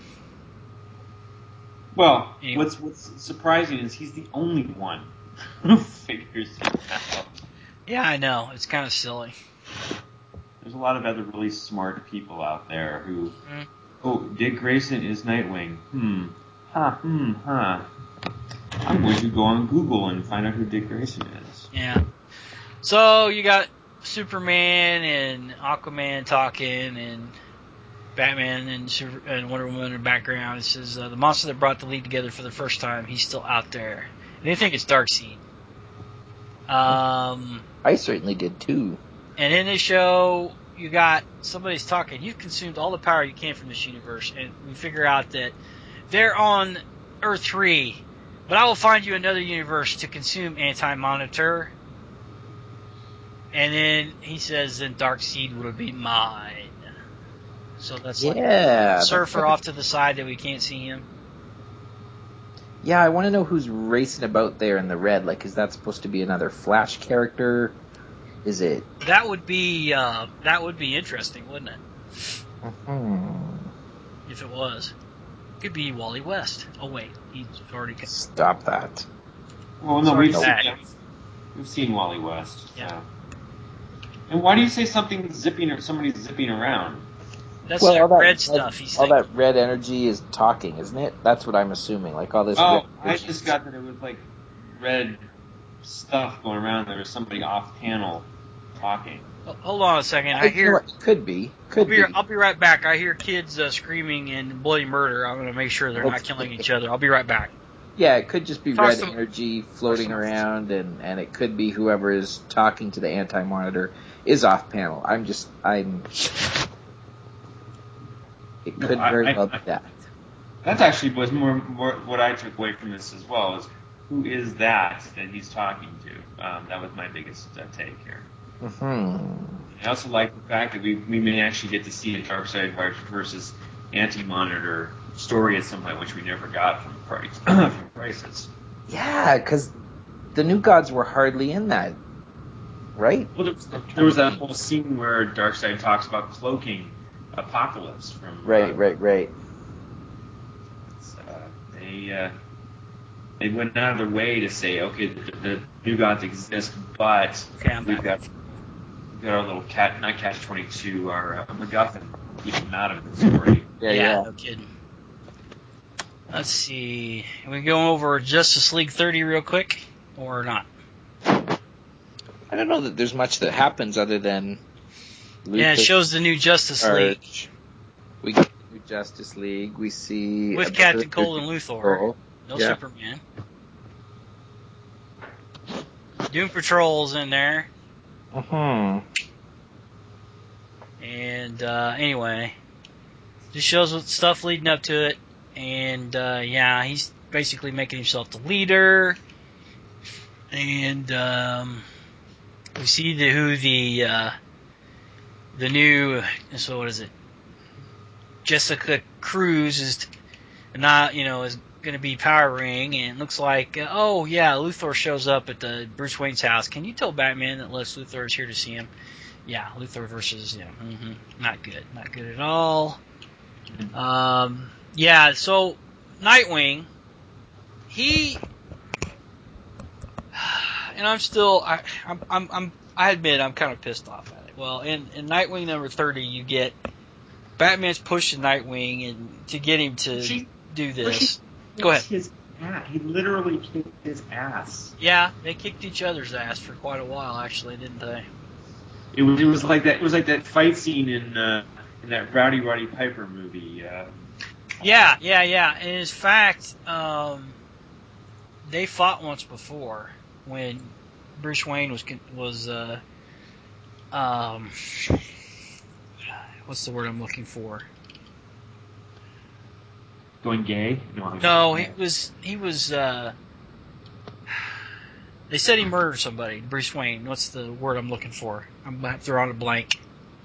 Well, Anyway. what's what's surprising is he's the only one who figures it out. Yeah, I know. It's kind of silly. There's a lot of other really smart people out there who, Mm. oh, Dick Grayson is Nightwing. Hmm. Huh. Hmm. Huh. I'm going to go on Google and find out who Dick Grayson is. Yeah. So you got Superman and Aquaman talking, and Batman and, Super, and Wonder Woman in the background. It says uh, the monster that brought the League together for the first time, he's still out there. And they think it's Darkseid. Um, I certainly did too. and in this show, you got somebody's talking. You've consumed all the power you can from this universe, and we figure out that they're on Earth three, but I will find you another universe to consume Anti-Monitor. And then he says, then Darkseid will be mine. So that's Yeah, like that's Surfer like- off to the side that we can't see him. Yeah, I want to know who's racing about there in the red. Like, is that supposed to be another Flash character? Is it? That would be uh, that would be interesting, wouldn't it? Hmm. If it was, could be Wally West. Oh wait, he's already. Stop that. Well, no, Sorry, we've seen, Bat. yeah, we've seen Wally West. Yeah. So. And why do you say something zipping or somebody's zipping around? That's Well, that all that red red- stuff. He's All thinking. that red energy is talking, isn't it? That's what I'm assuming. Like all this. Oh, red I energy just is- got that it was like red stuff going around. There was somebody off panel talking. Oh, hold on a second. I I- you know hear. what? Could be. I'll Could be, be. I'll be right back. I hear kids uh, screaming and bloody murder. I'm going to make sure they're not Okay. killing each other. I'll be right back. Yeah, it could just be Talk red some- energy floating some- around, and, and it could be whoever is talking to the anti-monitor is off panel. I'm just, I'm. It No, could I- very I- well be I- that. That actually was more, more what I took away from this as well. Is who is that that he's talking to? Um, that was my biggest uh, take here. Hmm. I also like the fact that we we may actually get to see a Darkseid versus Anti-Monitor story at some point, which we never got from Crisis. from Crisis. Yeah, because the New Gods were hardly in that, right? Well, there was, there was that whole scene where Darkseid talks about cloaking Apocalypse from Right, uh, right, right. Uh, they uh, they went out of their way to say, okay, the, the New Gods exist, but Okay, I'm we've back. got we've got our little cat, not catch twenty-two, our uh, MacGuffin, keep them out of the story. Yeah, yeah. no kidding. Let's see. Are we go over Justice League thirty real quick, or not? I don't know that there's much that happens other than. Yeah, it Luthor shows the new Justice League charge. We get the new Justice League. We see with a bit Captain of Cold and Doom Luthor. Patrol. No Yeah. Superman. Doom Patrol's in there. Hmm. And uh, anyway, just shows what stuff leading up to it. And uh, yeah, he's basically making himself the leader. And um, we see the, who the uh, the new. So what is it? Jessica Cruz is not, you know, is going to be powering, and it looks like, uh, oh yeah, Luthor shows up at the Bruce Wayne's house. Can you tell Batman that Lex Luthor is here to see him? Yeah, Luthor versus, yeah, mm-hmm, not good, not good at all. Um, yeah, so Nightwing, he, and I'm still, I, I'm, I'm, I'm I admit I'm kind of pissed off at it. Well, in, in Nightwing number thirty, you get Batman's pushing Nightwing and to get him to She- do this. Go ahead. His ass. He literally kicked his ass. Yeah, they kicked each other's ass for quite a while, actually, didn't they? It was it was like that. It was like that fight scene in uh, in that Rowdy Roddy Piper movie. Uh, Yeah, yeah, yeah. And in fact, um, they fought once before when Bruce Wayne was was uh, um, what's the word I'm looking for? going gay? No, No, he was he was uh, They said he murdered somebody. Bruce Wayne. What's the word I'm looking for? I'm throwing a blank.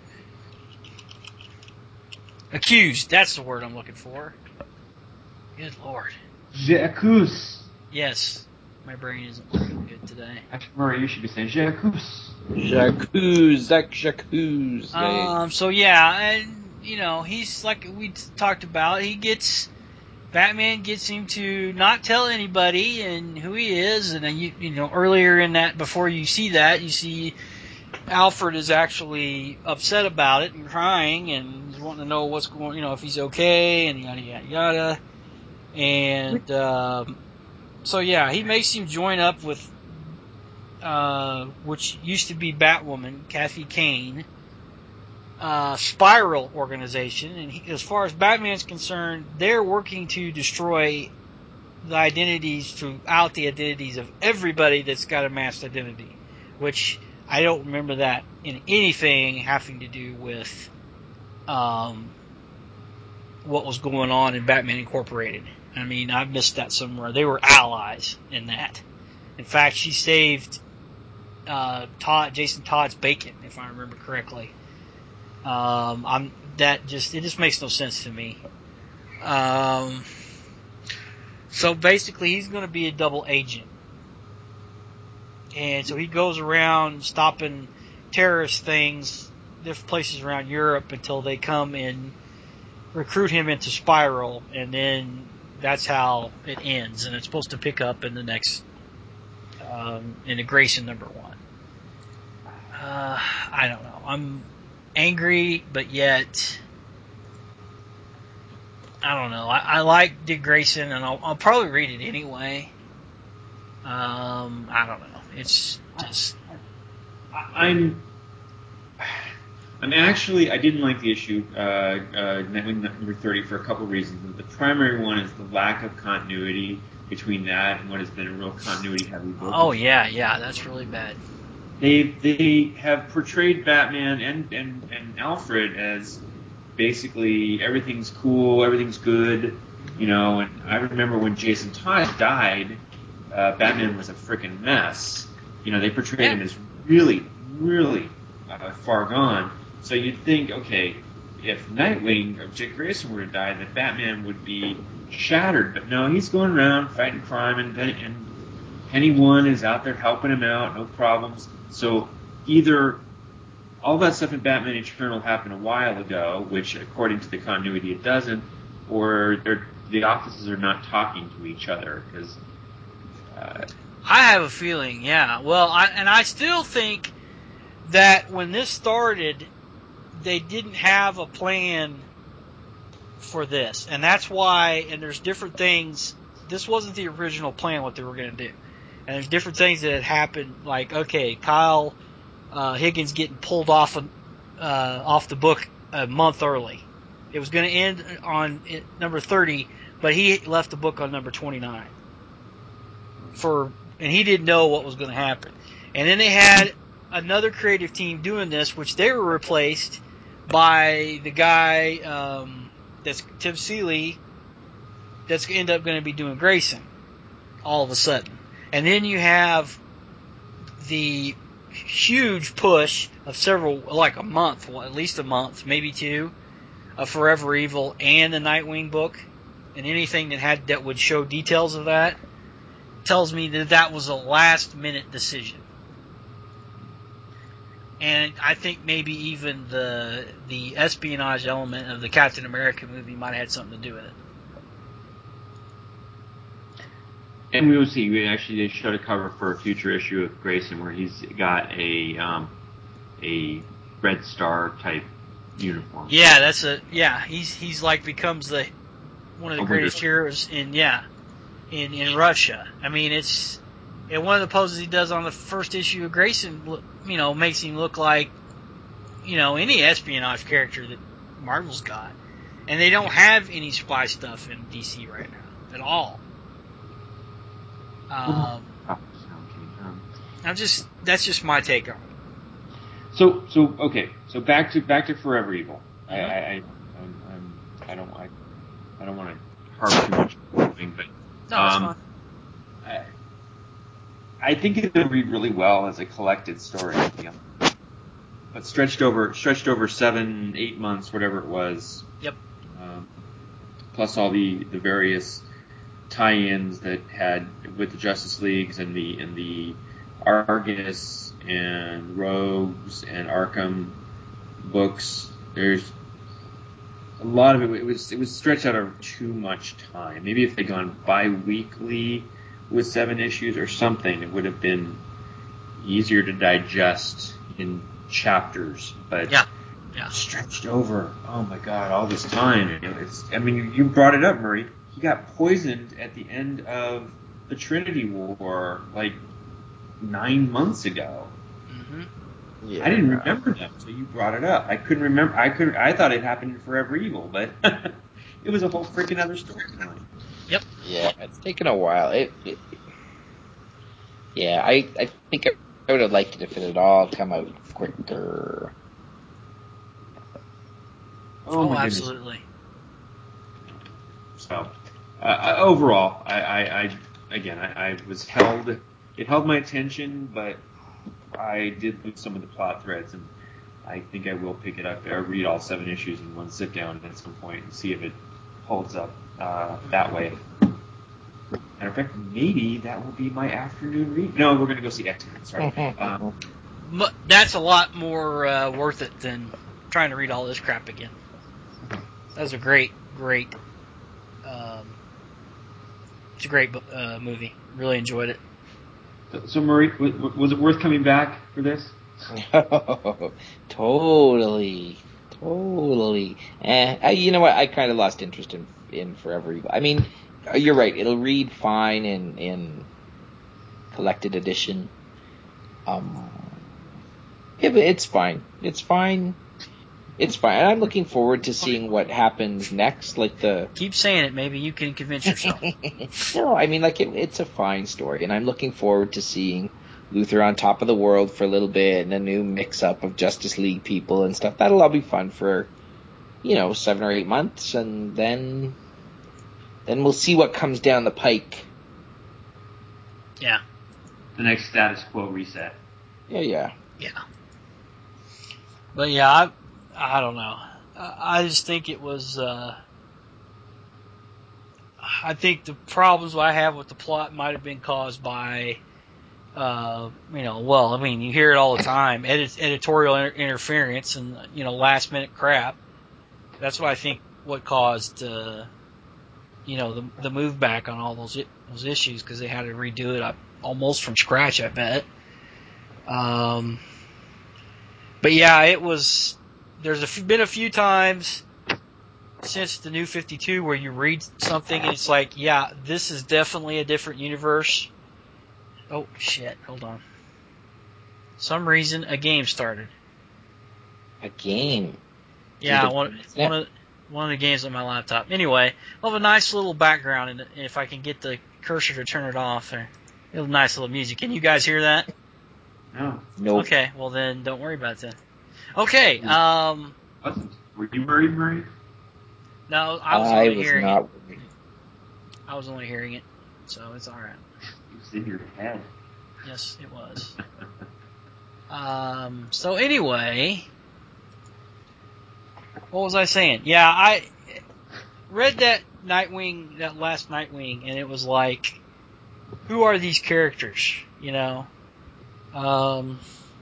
Accused. That's the word I'm looking for. Good Lord. J'accuse. Yes. My brain isn't working good today. Actually, Murray, you should be saying j'accuse. J'accuse, Zach j'accuse. Um, so yeah, and, you know, he's like we talked about, he gets, Batman gets him to not tell anybody and who he is, and then you, you know, earlier in that, before you see that, you see Alfred is actually upset about it and crying and he's wanting to know what's going, you know, if he's okay and yada yada yada. And um, so yeah, he makes him join up with, uh, which used to be Batwoman, Kathy Kane, uh, Spiral organization, and he, as far as Batman's concerned, they're working to destroy the identities throughout the identities of everybody that's got a masked identity, which I don't remember that in anything having to do with um, what was going on in Batman Incorporated. I mean, I missed that somewhere. They were allies in that. In fact, she saved uh, Todd, Jason Todd's bacon, if I remember correctly. Um, I'm that just it just makes no sense to me. Um, so basically, he's going to be a double agent. And so he goes around stopping terrorist things, different places around Europe until they come and recruit him into Spiral, and then that's how it ends. And it's supposed to pick up in the next, um, in the Grayson number one. Uh, I don't know. I'm angry, but yet I don't know. I, I like Dick Grayson, and I'll, I'll probably read it anyway. Um, I don't know. It's just. I, I'm. I'm actually. I didn't like the issue, uh, uh, number thirty, for a couple of reasons. The primary one is the lack of continuity between that and what has been a real continuity-heavy book. Oh yeah, yeah, that's really bad. They they have portrayed Batman and, and, and Alfred as basically everything's cool, everything's good, you know. And I remember when Jason Todd died, uh, Batman was a freaking mess. You know, they portrayed Yeah. him as really, really uh, far gone. So you'd think, okay, if Nightwing or Dick Grayson were to die, that Batman would be shattered. But no, he's going around fighting crime, and and Penny One is out there helping him out, no problems. So either all that stuff in Batman Eternal happened a while ago, which according to the continuity it doesn't, or the offices are not talking to each other. Because uh, I have a feeling, yeah. Well, I, and I still think that when this started, they didn't have a plan for this. And that's why, and there's different things, this wasn't the original plan what they were going to do. And there's different things that had happened, like, okay, Kyle uh, Higgins getting pulled off of, uh, off the book a month early. It was going to end on number thirty, but he left the book on number twenty-nine. For and he didn't know what was going to happen. And then they had another creative team doing this, which they were replaced by the guy um, that's Tim Seeley that's end up going to be doing Grayson all of a sudden. And then you have the huge push of several, like a month, well, at least a month, maybe two, of Forever Evil and the Nightwing book, and anything that had that would show details of that tells me that that was a last minute decision. And I think maybe even the the espionage element of the Captain America movie might have had something to do with it. And we will see. We actually they showed a cover for a future issue of Grayson where he's got a um, a Red Star type uniform. Yeah, that's a yeah. He's he's like becomes the one of the A greatest wonder. heroes in yeah in in Russia. I mean, it's and one of the poses he does on the first issue of Grayson, you know, makes him look like you know any espionage character that Marvel's got, and they don't have any spy stuff in D C right now at all. Um, I'm just that's just my take on it. So so okay. So back to back to Forever Evil. Mm-hmm. I I I, I'm, I'm, I don't I, I don't want to harp too much on something, but No, that's um, fine. I, I think it'll read really well as a collected story. You know? But stretched over stretched over seven, eight months, whatever it was. Yep. Um, plus all the, the various tie-ins that had with the Justice Leagues and the and the Argus and Rogues and Arkham books. There's a lot of it. It was it was stretched out over too much time. Maybe if they'd gone bi-weekly with seven issues or something, it would have been easier to digest in chapters. But yeah, yeah, stretched over. Oh my God, all this time. It's. I mean, you, you brought it up, Murray. He got poisoned at the end of the Trinity War, like nine months ago. Mm-hmm. Yeah. I didn't remember that until you brought it up. I couldn't remember. I could. I thought it happened in Forever Evil, but it was a whole freaking other storyline. Yep. Yeah, it's taken a while. It, it yeah, I I think I would have liked it if it had all come out quicker. Oh, Oh, my goodness. absolutely. So, uh, overall, I, I, I again, I, I was held. It held my attention, but I did lose some of the plot threads, and I think I will pick it up or read all seven issues in one sit down at some point and see if it holds up uh, that way. Matter of fact, maybe that will be my afternoon read. No, we're going to go see X-Men. Sorry. Um, That's a lot more uh, worth it than trying to read all this crap again. That was a great, great. Um, it's a great uh, movie. Really enjoyed it. so, Murray, was it worth coming back for this? Totally, totally. Eh, I, you know what? I kind of lost interest in in Forever Evil. I mean, you're right. It'll read fine in in collected edition. Um, yeah, but it's fine. It's fine. It's fine. And I'm looking forward to seeing what happens next. Like the keep saying it. Maybe you can convince yourself. No, I mean, like it, it's a fine story, and I'm looking forward to seeing Luthor on top of the world for a little bit, and a new mix-up of Justice League people and stuff. That'll all be fun for, you know, seven or eight months, and then, then we'll see what comes down the pike. Yeah. The next status quo reset. Yeah, yeah, yeah. But yeah, I, I don't know. I just think it was. Uh, I think the problems I have with the plot might have been caused by. Uh, you know, well, I mean, you hear it all the time, edit, editorial inter- interference and, you know, last minute crap. That's what I think what caused, uh, you know, the, the move back on all those, those issues, because they had to redo it up almost from scratch, I bet. Um, but yeah, it was, there's a few, been a few times since the New fifty-two where you read something and it's like, yeah, this is definitely a different universe. Oh, shit, hold on. Some reason a game started. a game. Yeah, one one of one of the games on my laptop. Anyway, I'll have a nice little background, and if I can get the cursor to turn it off, or a nice little music. Can you guys hear that? No. Nope. Okay, well then, don't worry about that. Okay. Um. Wasn't. Were you worried, Murray? No, I was I only was hearing not it. worried. I was only hearing it, so it's all right. It was in your head. Yes, it was. um. So anyway. What was I saying? Yeah, I read that Nightwing, that last Nightwing, and it was like, who are these characters? You know, um,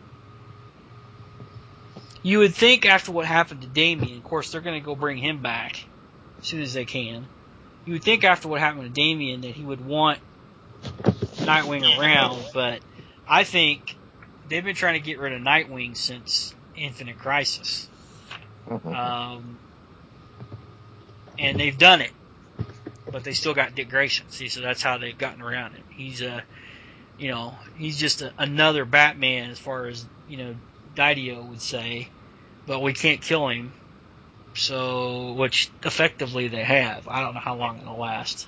you would think after what happened to Damian, of course they're going to go bring him back as soon as they can. You would think after what happened to Damian that he would want Nightwing around, but I think they've been trying to get rid of Nightwing since Infinite Crisis. Um, and they've done it, but they still got Dick Grayson. See, so that's how they've gotten around it. He's a, you know, he's just a, another Batman as far as, you know, Didio would say, but we can't kill him. So, which effectively they have. I don't know how long it'll last.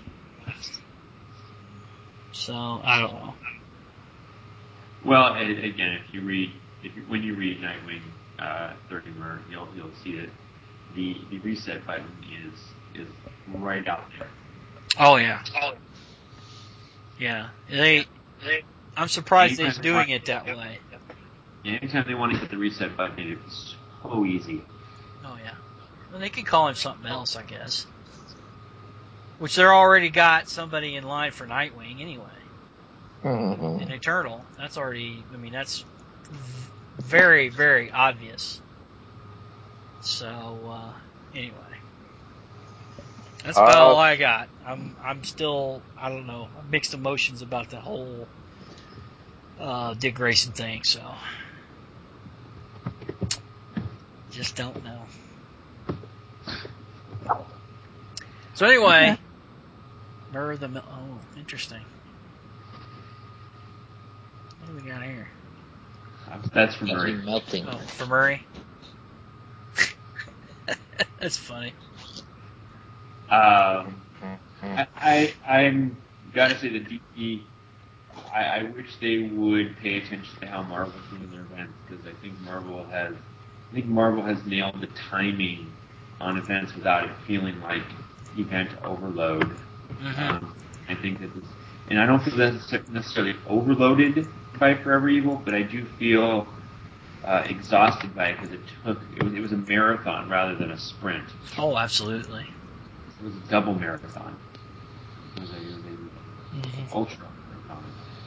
So, I don't know. Well, again, if you read, if you, when you read Nightwing uh, thirty-mer, you'll you'll see that the the reset button is is right out there. Oh yeah, yeah. They I'm surprised they're Anytime they doing want- it that way. Yeah, anytime they want to hit the reset button, it's so easy. Oh yeah. Well, they could call him something else, I guess. Which they're already got somebody in line for Nightwing anyway. Mhm. In Eternal, that's already. I mean, that's v- very, very obvious. So uh, anyway, that's about Uh, all I got. I'm, I'm still, I don't know, mixed emotions about the whole uh, Dick Grayson thing. So just don't know. So anyway, Murder the Mil- oh, interesting. What do we got here? That's for Melting, Murray. melting. Oh, for Murray. That's funny. Um, I, I I'm gotta say that D C. I, I wish they would pay attention to how Marvel's doing their events, because I think Marvel has, I think Marvel has nailed the timing on events without it feeling like event overload. Mm-hmm. Um, I think that this, and I don't feel that's necessarily overloaded by Forever Evil, but I do feel uh, exhausted by it because it took it was, it was a marathon rather than a sprint. Oh, absolutely. It was a double marathon. It was a, it was a Mm-hmm. ultra marathon.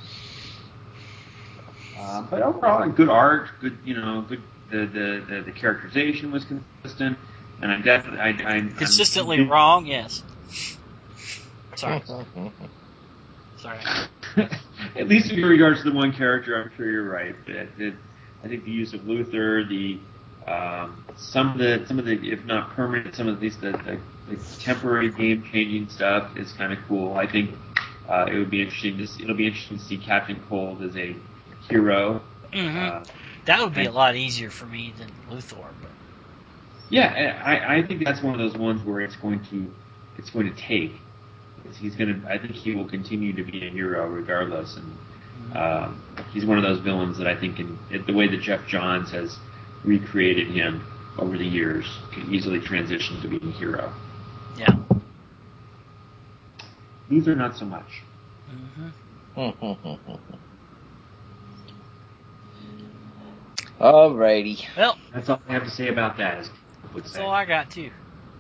Uh, but overall, good art, good you know, good the the, the, the characterization was consistent, and I definitely I, I I'm, Consistently I'm, wrong, yes. Sorry. Sorry. At least in regards to the one character, I'm sure you're right. That, that I think the use of Luthor, the um, some of the some of the if not permanent, some of at least the, the, the temporary game changing stuff is kind of cool. I think uh, it would be interesting. To, it'll be interesting to see Captain Cold as a hero. Mm-hmm. Uh, That would be and, a lot easier for me than Luthor, but yeah, I, I think that's one of those ones where it's going to it's going to take. He's going to. I think he will continue to be a hero regardless, and um, he's one of those villains that I think, in the way that Jeff Johns has recreated him over the years, can easily transition to being a hero. yeah. Luthor, not so much. Mm-hmm. Alrighty. Well, That's all I have to say about that. As would that's say. all I got too.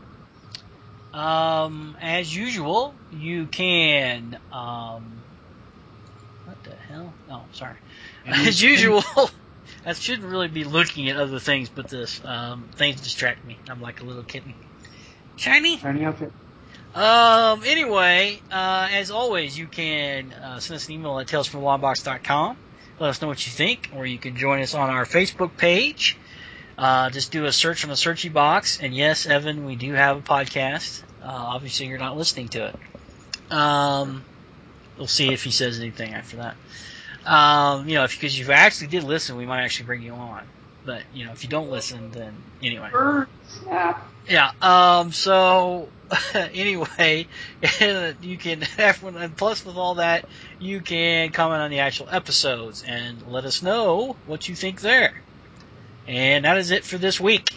Um, as usual, you can. Um, what the hell? Oh, sorry. As usual, I shouldn't really be looking at other things, but this um, things distract me. I'm like a little kitten. Shiny. Shiny outfit. Um. Anyway, uh, as always, you can uh, send us an email at tales from the longbox dot com. Let us know what you think, or you can join us on our Facebook page. Uh, just do a search on the searchy box. And yes, Evan, we do have a podcast. Uh, obviously, you're not listening to it. Um, we'll see if he says anything after that. Um, you know, because if you actually did listen, we might actually bring you on. But you know, if you don't listen, then anyway. Bird snap. Yeah. Um. So anyway, you can and plus with all that, you can comment on the actual episodes and let us know what you think there. And that is it for this week.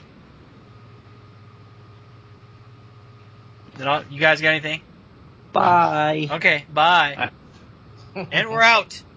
Did all, you guys got anything? Bye. Okay. Bye. And we're out.